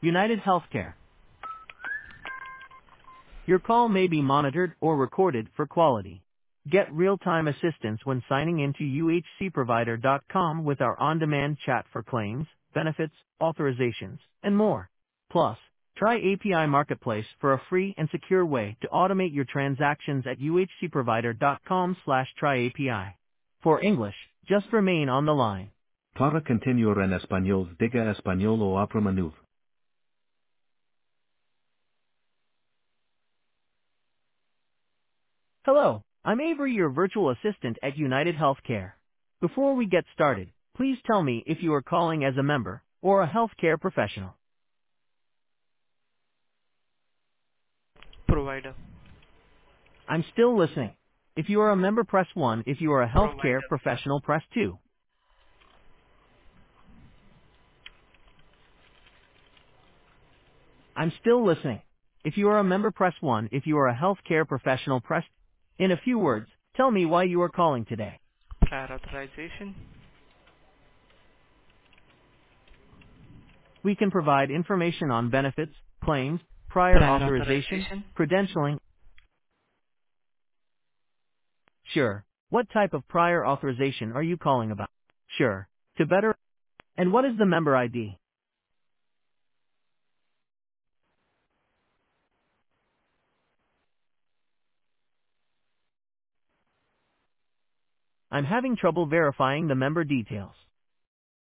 United Healthcare. Your call may be monitored or recorded for quality. Get real-time assistance when signing into uhcprovider.com with our on-demand chat for claims, benefits, authorizations, and more. Plus, try API Marketplace for a free and secure way to automate your transactions at uhcprovider.com/tryapi. For English, just remain on the line. Para continuar en español, diga español o abra menú. Hello, I'm Avery, your virtual assistant at United Healthcare. Before we get started, please tell me if you are calling as a member or a healthcare professional. Provider. I'm still listening. If you are a member, press 1. If you are a healthcare Provider. professional, press 2. I'm still listening. If you are a member, press 1. If you are a healthcare professional, press. In a few words, tell me why you are calling today. Prior authorization. We can provide information on benefits, claims, prior Prior authorization, authorization. credentialing. Sure. What type of prior authorization are you calling about? Sure. To better. And what is the member ID? I'm having trouble verifying the member details.